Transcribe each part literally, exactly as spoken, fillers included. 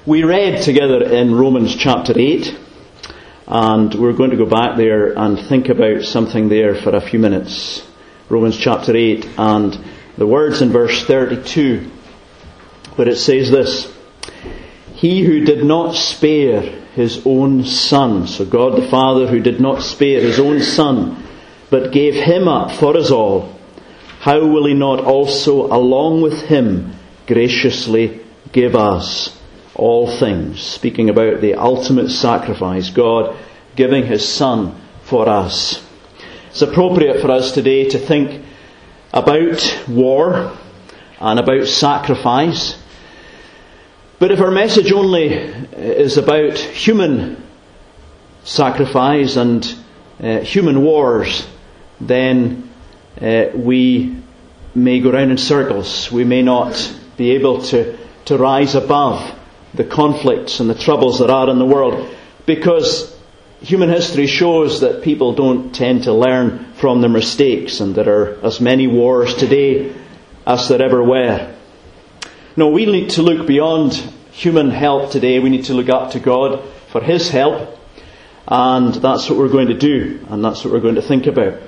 We read together in Romans chapter eight, and we're going to go back there and think about something there for a few minutes. Romans chapter eight, and the words in verse thirty-two, where it says this: He who did not spare his own Son, so God the Father who did not spare his own Son, but gave him up for us all, how will he not also along with him graciously give us all things? Speaking about the ultimate sacrifice, God giving his Son for us. It's appropriate for us today to think about war and about sacrifice. But if our message only is about human sacrifice and uh, human wars, then uh, we may go round in circles. We may not be able to, to rise above the conflicts and the troubles that are in the world, because human history shows that people don't tend to learn from their mistakes, and there are as many wars today as there ever were. No, we need to look beyond human help today. We need to look up to God for his help, and that's what we're going to do, and that's what we're going to think about.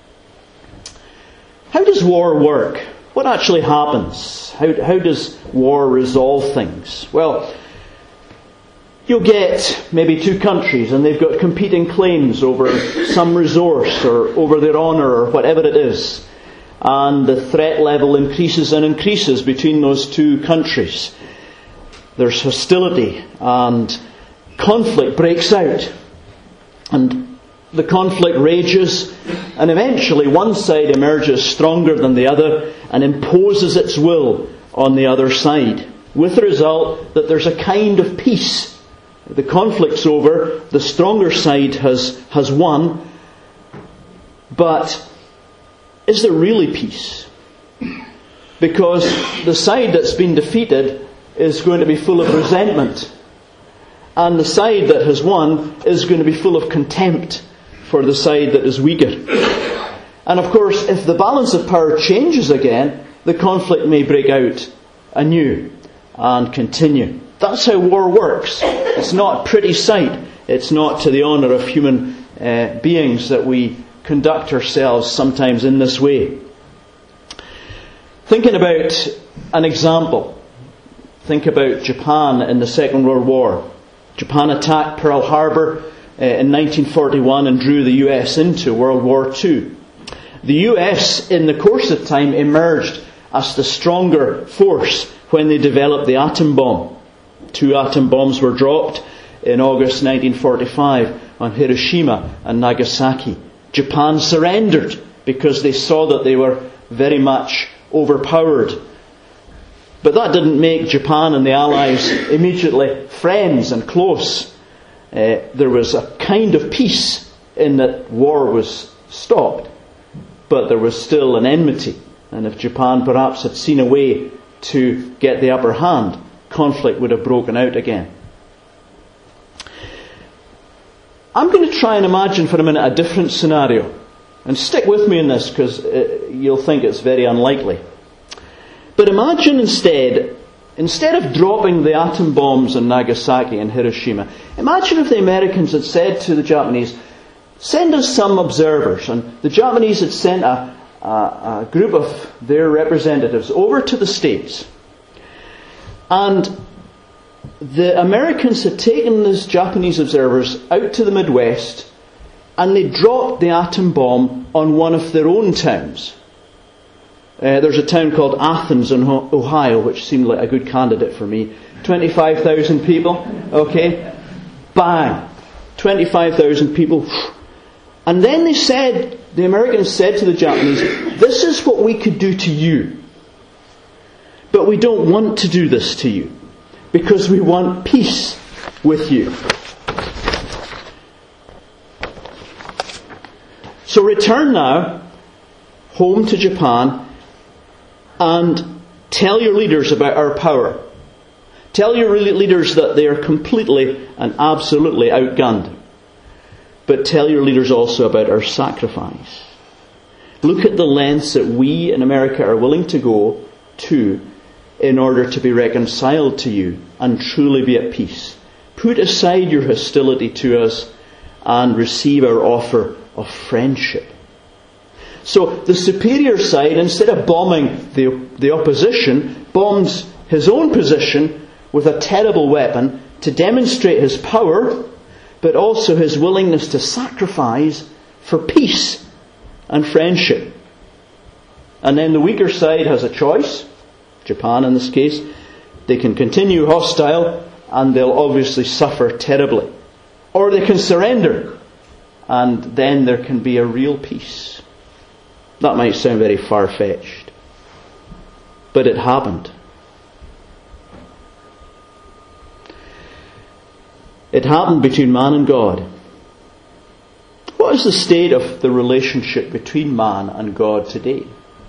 How does war work? What actually happens? How, how does war resolve things? Well, you'll get maybe two countries and they've got competing claims over some resource or over their honour or whatever it is. And the threat level increases and increases between those two countries. There's hostility and conflict breaks out. And the conflict rages, and eventually one side emerges stronger than the other and imposes its will on the other side, with the result that there's a kind of peace. The conflict's over, the stronger side has, has won, but is there really peace? Because the side that's been defeated is going to be full of resentment, and the side that has won is going to be full of contempt for the side that is weaker. And of course, if the balance of power changes again, the conflict may break out anew and continue. That's how war works. It's not a pretty sight. It's not to the honour of human uh, beings that we conduct ourselves sometimes in this way. Thinking about an example, think about Japan in the Second World War. Japan attacked Pearl Harbor uh, in nineteen forty-one and drew the U S into World War Two. The U S, in the course of time, emerged as the stronger force when they developed the atom bomb. Two atom bombs were dropped in August nineteen forty-five on Hiroshima and Nagasaki. Japan surrendered because they saw that they were very much overpowered. But that didn't make Japan and the Allies immediately friends and close. Uh, there was a kind of peace in that war was stopped, but there was still an enmity. And if Japan perhaps had seen a way to get the upper hand, conflict would have broken out again. I'm going to try and imagine for a minute a different scenario. And stick with me in this, because uh, you'll think it's very unlikely. But imagine instead, instead of dropping the atom bombs in Nagasaki and Hiroshima, imagine if the Americans had said to the Japanese, send us some observers. And the Japanese had sent a, a, a group of their representatives over to the States. And the Americans had taken these Japanese observers out to the Midwest, and they dropped the atom bomb on one of their own towns. Uh, there's a town called Athens in Ohio, which seemed like a good candidate for me. twenty-five thousand people, okay? Bang! twenty-five thousand people. And then they said, the Americans said to the Japanese, this is what we could do to you. But we don't want to do this to you, because we want peace with you. So return now home to Japan and tell your leaders about our power. Tell your leaders that they are completely and absolutely outgunned. But tell your leaders also about our sacrifice. Look at the lengths that we in America are willing to go to in order to be reconciled to you and truly be at peace. Put aside your hostility to us and receive our offer of friendship. So the superior side, instead of bombing the, the opposition, bombs his own position with a terrible weapon to demonstrate his power, but also his willingness to sacrifice for peace and friendship. And then the weaker side has a choice, Japan in this case. They can continue hostile and they'll obviously suffer terribly. Or they can surrender and then there can be a real peace. That might sound very far-fetched, but it happened. It happened between man and God. What is the state of the relationship between man and God today?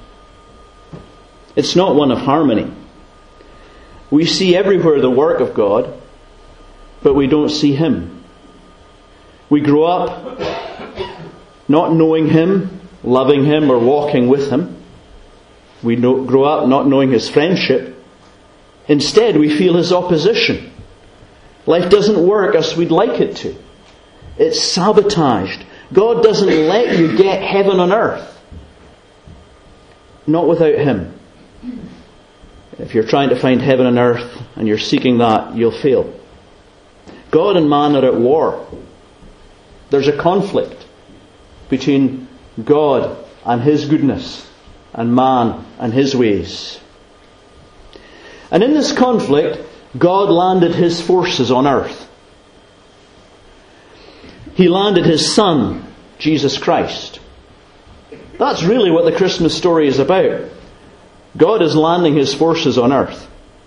It's not one of harmony. We see everywhere the work of God, but we don't see Him. We grow up not knowing Him, loving Him, or walking with Him. We know, grow up not knowing His friendship. Instead, we feel His opposition. Life doesn't work as we'd like it to. It's sabotaged. God doesn't let you get heaven on earth. Not without Him. If you're trying to find heaven on earth and you're seeking that, you'll fail. God and man are at war. There's a conflict between God and His goodness and man and his ways. And in this conflict, God landed His forces on earth. He landed His Son, Jesus Christ. That's really what the Christmas story is about. God is landing His forces on earth.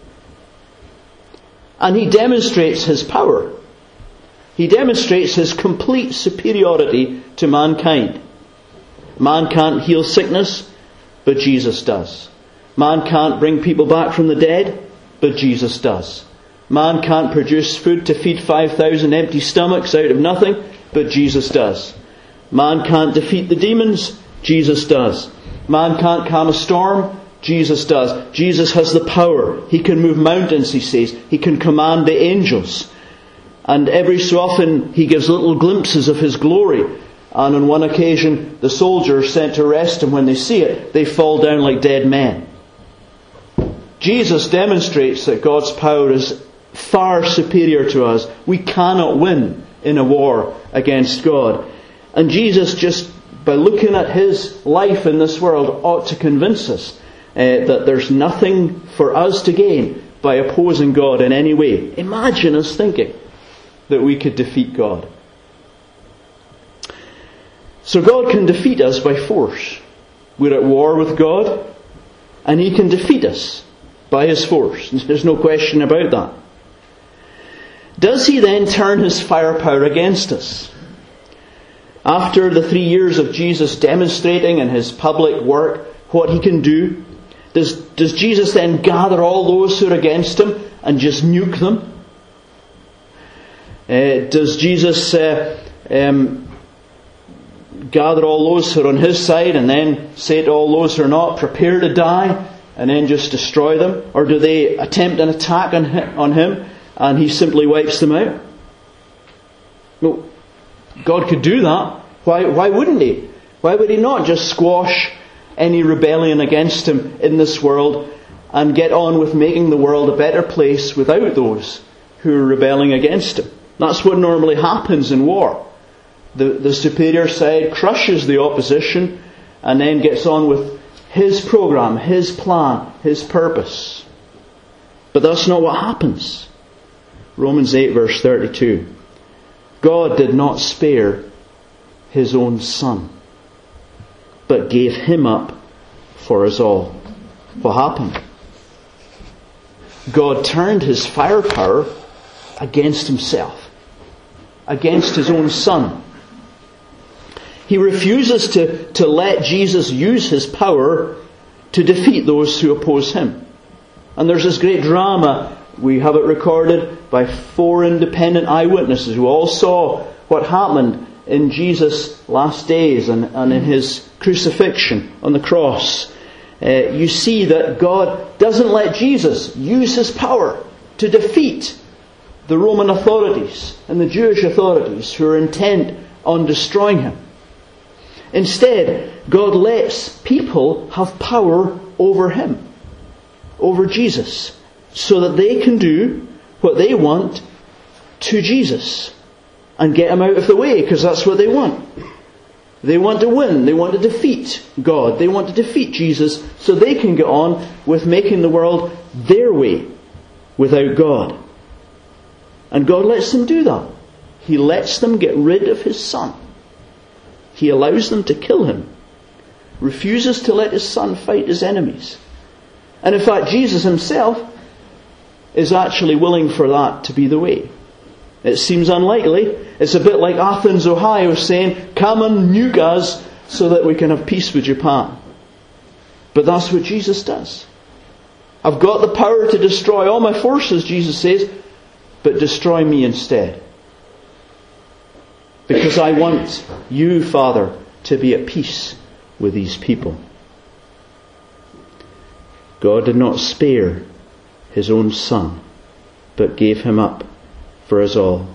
And He demonstrates His power. He demonstrates His complete superiority to mankind. Man can't heal sickness, but Jesus does. Man can't bring people back from the dead, but Jesus does. Man can't produce food to feed five thousand empty stomachs out of nothing, but Jesus does. Man can't defeat the demons, Jesus does. Man can't calm a storm, Jesus does. Jesus has the power. He can move mountains, He says. He can command the angels. And every so often He gives little glimpses of His glory. And on one occasion, the soldiers sent to arrest Him, when they see it, they fall down like dead men. Jesus demonstrates that God's power is far superior to us. We cannot win in a war against God. And Jesus, just by looking at His life in this world, ought to convince us uh, that there's nothing for us to gain by opposing God in any way. Imagine us thinking that we could defeat God. So God can defeat us by force. We're at war with God, and He can defeat us by His force. There's no question about that. Does He then turn His firepower against us? After the three years of Jesus demonstrating in His public work what He can do, does, does Jesus then gather all those who are against Him and just nuke them? Uh, does Jesus uh, um, gather all those who are on His side and then say to all those who are not, prepare to die, and then just destroy them? Or do they attempt an attack on him, on him and He simply wipes them out? Well, God could do that. Why, why wouldn't He? Why would He not just squash any rebellion against Him in this world and get on with making the world a better place without those who are rebelling against Him? That's what normally happens in war. The, the superior side crushes the opposition and then gets on with His program, His plan, His purpose. But that's not what happens. Romans eight verse thirty-two. God did not spare His own Son, but gave Him up for us all. What happened? God turned His firepower against Himself, against His own Son. He refuses to, to let Jesus use His power to defeat those who oppose Him. And there's this great drama. We have it recorded by four independent eyewitnesses who all saw what happened in Jesus' last days and, and in His crucifixion on the cross. uh, you see that God doesn't let Jesus use his power to defeat the Roman authorities and the Jewish authorities who are intent on destroying him. Instead, God lets people have power over him, over Jesus, so that they can do what they want to Jesus and get him out of the way, because that's what they want. They want to win. They want to defeat God. They want to defeat Jesus so they can get on with making the world their way without God. And God lets them do that. He lets them get rid of his Son. He allows them to kill him. Refuses to let his Son fight his enemies. And in fact, Jesus himself is actually willing for that to be the way. It seems unlikely. It's a bit like Athens, Ohio saying, come and nuke us so that we can have peace with Japan. But that's what Jesus does. I've got the power to destroy all my forces, Jesus says, but destroy me instead. Because I want you, Father, to be at peace with these people. God did not spare his own Son, but gave him up for us all.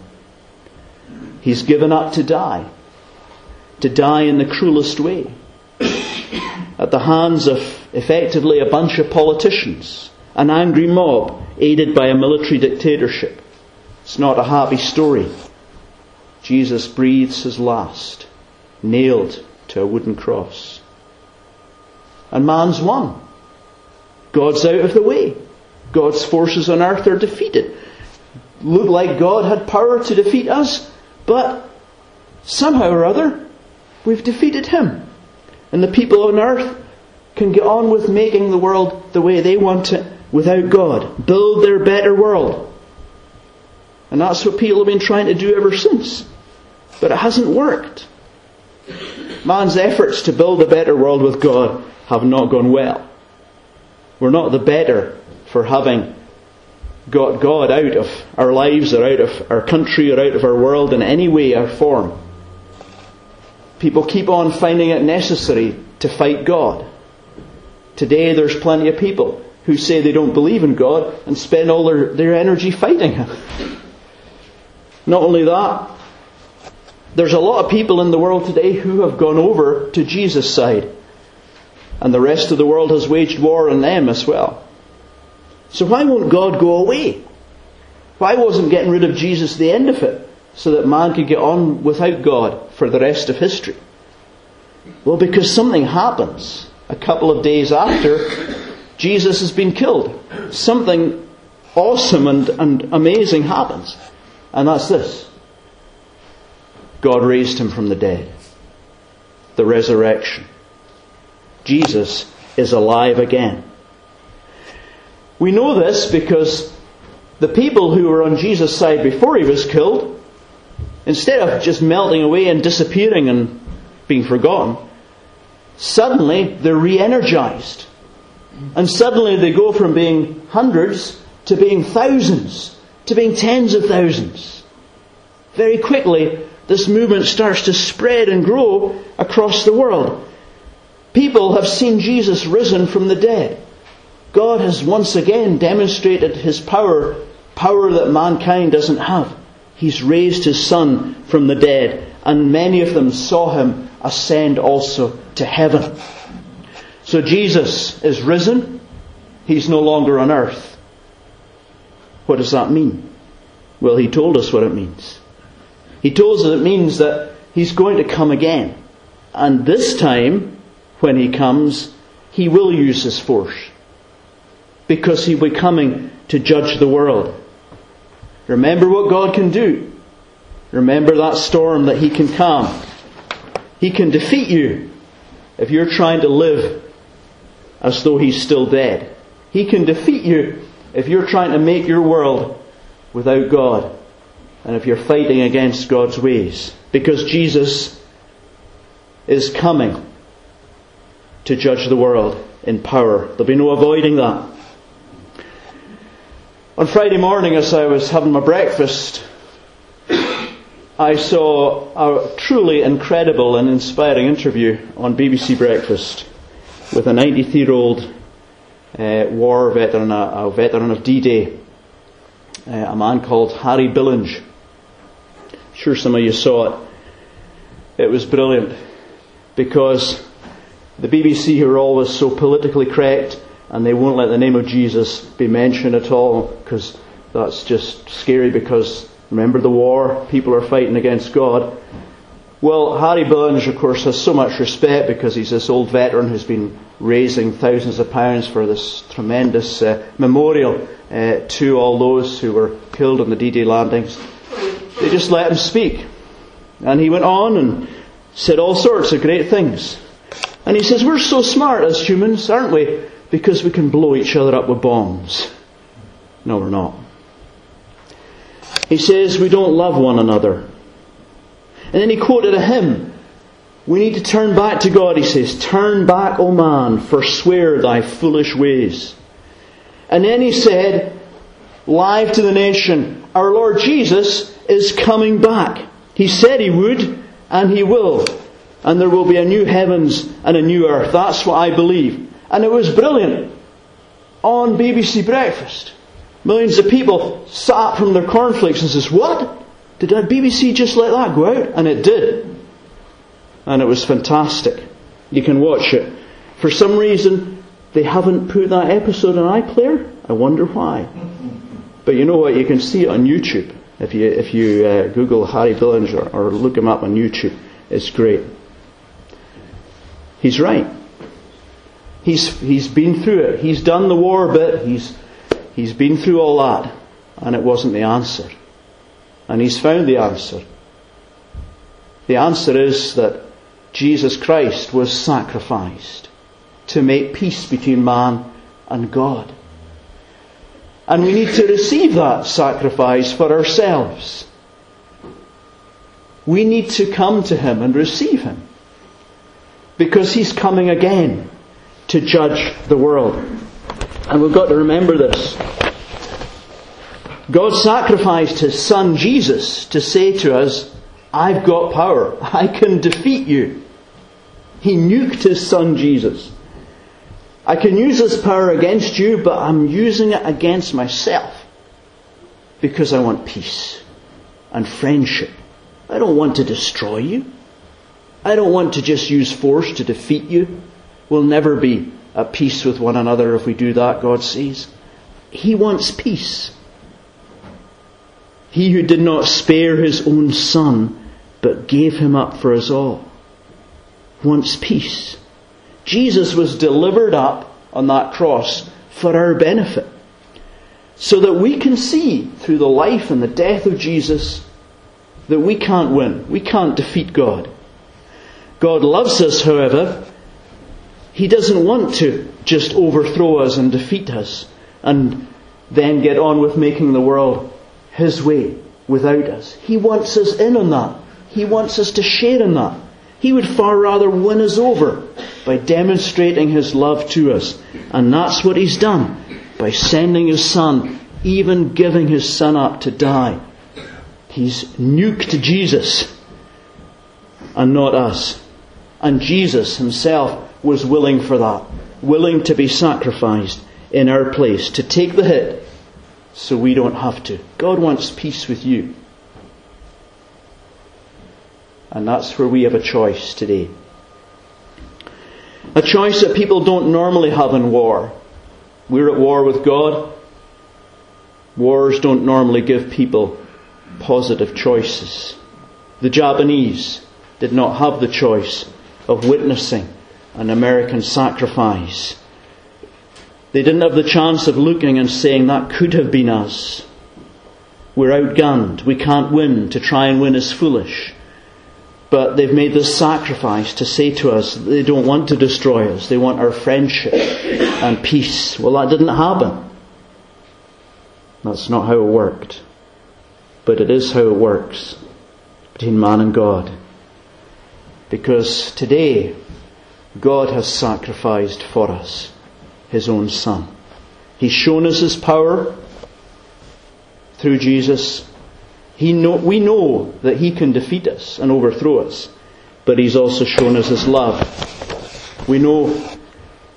He's given up to die. To die in the cruelest way. At the hands of, effectively, a bunch of politicians. An angry mob aided by a military dictatorship. It's not a happy story. Jesus breathes his last, nailed to a wooden cross. And man's won. God's out of the way. God's forces on earth are defeated. Looked like God had power to defeat us, but somehow or other, we've defeated him. And the people on earth can get on with making the world the way they want it without God. Build their better world. And that's what people have been trying to do ever since. But it hasn't worked. Man's efforts to build a better world with God have not gone well. We're not the better for having got God out of our lives or out of our country or out of our world in any way or form. People keep on finding it necessary to fight God. Today there's plenty of people who say they don't believe in God and spend all their, their energy fighting him. Not only that, there's a lot of people in the world today who have gone over to Jesus' side. And the rest of the world has waged war on them as well. So why won't God go away? Why wasn't getting rid of Jesus the end of it, so that man could get on without God for the rest of history? Well, because something happens a couple of days after Jesus has been killed. Something awesome and, and amazing happens. And that's this. God raised him from the dead. The resurrection. Jesus is alive again. We know this because the people who were on Jesus' side before he was killed, instead of just melting away and disappearing and being forgotten, suddenly they're re-energized. And suddenly they go from being hundreds to being thousands, to being tens of thousands. Very quickly, this movement starts to spread and grow across the world. People have seen Jesus risen from the dead. God has once again demonstrated his power, power that mankind doesn't have. He's raised his Son from the dead, and many of them saw him ascend also to heaven. So Jesus is risen. He's no longer on earth. What does that mean? Well, he told us what it means. He told us it means that he's going to come again. And this time, when he comes, he will use his force. Because he'll be coming to judge the world. Remember what God can do. Remember that storm that he can calm. He can defeat you if you're trying to live as though he's still dead. He can defeat you if you're trying to make your world without God. And if you're fighting against God's ways. Because Jesus is coming to judge the world in power. There'll be no avoiding that. On Friday morning, as I was having my breakfast, I saw a truly incredible and inspiring interview on B B C Breakfast with a ninety-three-year-old uh, war veteran, a, a veteran of D-Day, uh, a man called Harry Billinge. I'm sure some of you saw it. It was brilliant, because the B B C, who are always so politically correct, and they won't let the name of Jesus be mentioned at all, because that's just scary, because remember the war, people are fighting against God. Well, Harry Billinge, of course, has so much respect because he's this old veteran who's been raising thousands of pounds for this tremendous uh, memorial uh, to all those who were killed on the D-Day landings. They just let him speak. And he went on and said all sorts of great things. And he says, we're so smart as humans, aren't we? Because we can blow each other up with bombs. No, we're not. He says we don't love one another. And then he quoted a hymn. We need to turn back to God, he says. Turn back, O man, forswear thy foolish ways. And then he said, live to the nation, our Lord Jesus is coming back. He said he would, and he will. And there will be a new heavens and a new earth. That's what I believe. And it was brilliant. On B B C Breakfast, millions of people sat up from their cornflakes and says, what? Did the B B C just let that go out? And it did. And it was fantastic. You can watch it. For some reason, they haven't put that episode on iPlayer. I wonder why. But you know what? You can see it on YouTube. If you if you uh, Google Harry Billinge or, or look him up on YouTube, it's great. He's right. He's he's been through it. He's done the war bit. He's he's been through all that, and it wasn't the answer. And he's found the answer. The answer is that Jesus Christ was sacrificed to make peace between man and God. And we need to receive that sacrifice for ourselves. We need to come to Him and receive Him, because He's coming again to judge the world. And we've got to remember this. God sacrificed His Son Jesus to say to us, I've got power. I can defeat you. He nuked His Son Jesus. I can use this power against you, but I'm using it against myself, because I want peace and friendship. I don't want to destroy you. I don't want to just use force to defeat you. We'll never be at peace with one another if we do that, God says. He wants peace. He who did not spare His own Son, but gave Him up for us all, wants peace. Jesus was delivered up on that cross for our benefit, so that we can see through the life and the death of Jesus that we can't win. We can't defeat God. God loves us, however. He doesn't want to just overthrow us and defeat us and then get on with making the world His way without us. He wants us in on that. He wants us to share in that. He would far rather win us over by demonstrating His love to us. And that's what He's done by sending His Son, even giving His Son up to die. He's nuked Jesus and not us. And Jesus Himself was willing for that, willing to be sacrificed in our place, to take the hit so we don't have to. God wants peace with you. And that's where we have a choice today. A choice that people don't normally have in war. We're at war with God. Wars don't normally give people positive choices. The Japanese did not have the choice of witnessing an American sacrifice. They didn't have the chance of looking and saying, that could have been us. We're outgunned. We can't win. To try and win is foolish. But they've made this sacrifice to say to us, they don't want to destroy us. They want our friendship and peace. Well, that didn't happen. That's not how it worked. But it is how it works between man and God. Because today, God has sacrificed for us His own Son. He's shown us His power through Jesus. He know, we know that He can defeat us and overthrow us, but He's also shown us His love. We know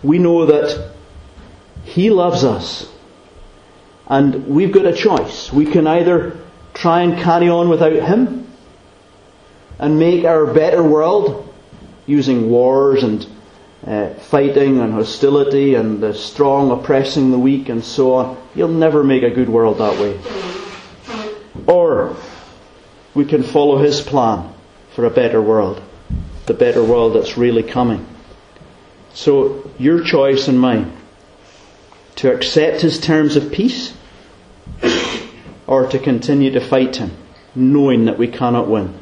we know that He loves us. And we've got a choice. We can either try and carry on without Him and make our better world using wars and uh, fighting and hostility and the strong oppressing the weak and so on. You'll never make a good world that way. Or we can follow His plan for a better world. The better world that's really coming. So your choice and mine. To accept His terms of peace, or to continue to fight Him, knowing that we cannot win.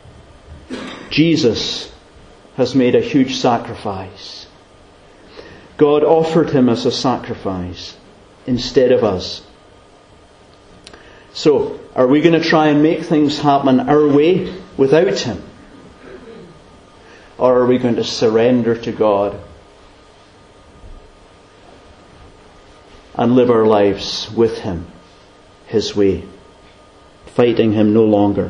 Jesus has made a huge sacrifice. God offered Him as a sacrifice instead of us. So, are we going to try and make things happen our way without Him? Or are we going to surrender to God and live our lives with Him, His way, fighting Him no longer?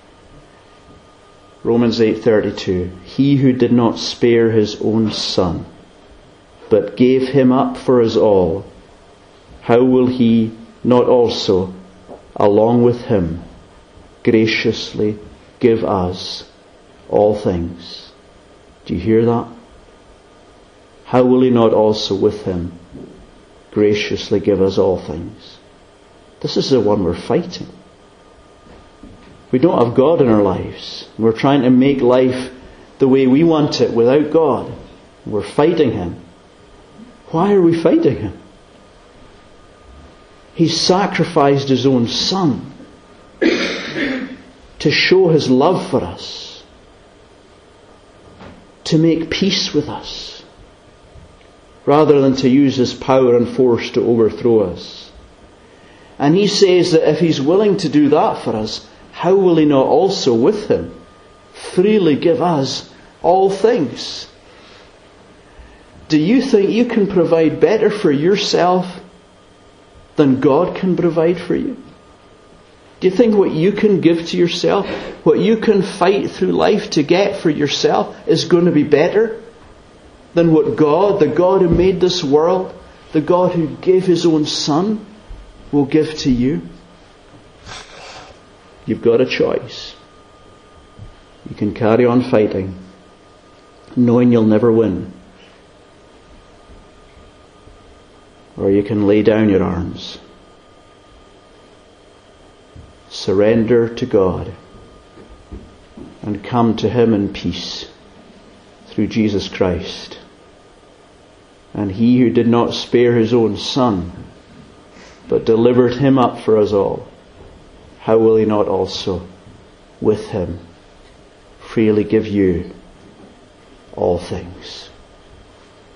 Romans eight thirty-two. He who did not spare His own Son, but gave Him up for us all, how will He not also, along with Him, graciously give us all things? Do you hear that? How will He not also with Him graciously give us all things? This is the one we're fighting. We don't have God in our lives. We're trying to make life the way we want it without God. We're fighting Him. Why are we fighting Him? He sacrificed His own Son to show His love for us, to make peace with us, rather than to use His power and force to overthrow us. And He says that if He's willing to do that for us, how will He not also with Him freely give us all things? Do you think you can provide better for yourself than God can provide for you? Do you think what you can give to yourself, what you can fight through life to get for yourself, is going to be better than what God, the God who made this world, the God who gave His own Son, will give to you? You've got a choice. You can carry on fighting, knowing you'll never win. Or you can lay down your arms, surrender to God, and come to Him in peace through Jesus Christ. And He who did not spare His own Son, but delivered Him up for us all, how will He not also with Him freely give you all things?